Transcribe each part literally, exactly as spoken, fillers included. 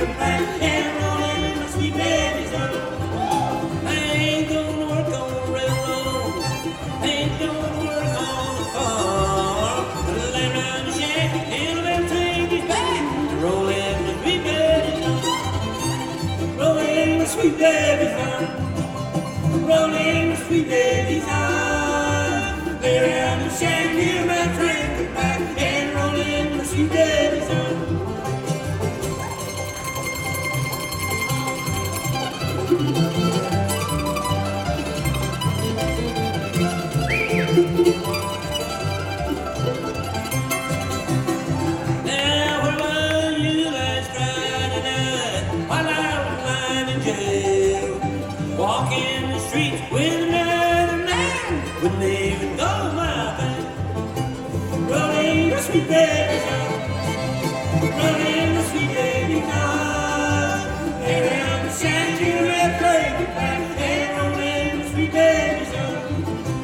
the back and rolling in my sweet baby's arms. I ain't gonna work on the railroad, I ain't gonna work on the farm, but I lay around the shack and let take it back, rolling in my sweet baby's arms, rolling in my sweet baby's arms, rolling in my sweet baby's arms. Lay around the shack, hear my train come back, and rolling in my sweet baby's arms. Now where were you last Friday night while I was lying in jail, walking the streets with another man, wouldn't even go my way. Rolling the sweet baby's arms, rolling the sweet baby's arms. Lay around the shack till they play it back, and rolling the sweet baby's arms.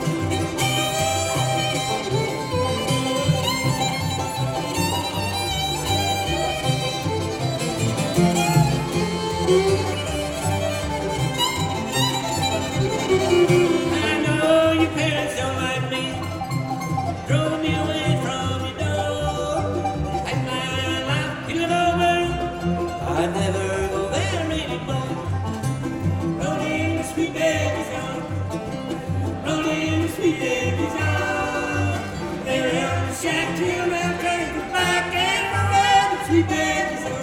I know your parents don't like me, drove me away from your door. Had my life to live over, I'd never go there anymore. Rolling the sweet baby's arms, rolling the sweet baby's arms. Lay around the shack till they'll take it back, and rolling the sweet baby's arms.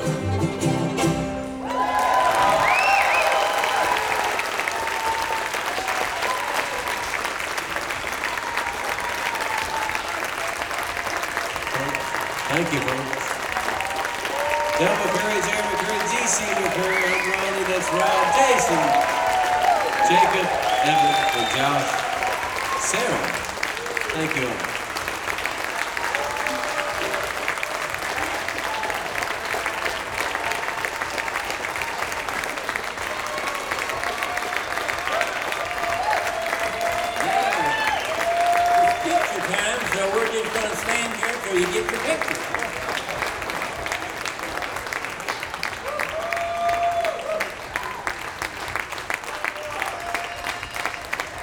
Thank you, folks. Del McCurry, Jerry McCurry, D C McCurry, I'm Ronnie, that's Rob, Jason, Jacob, Evan, and Josh, Sarah. Thank you all.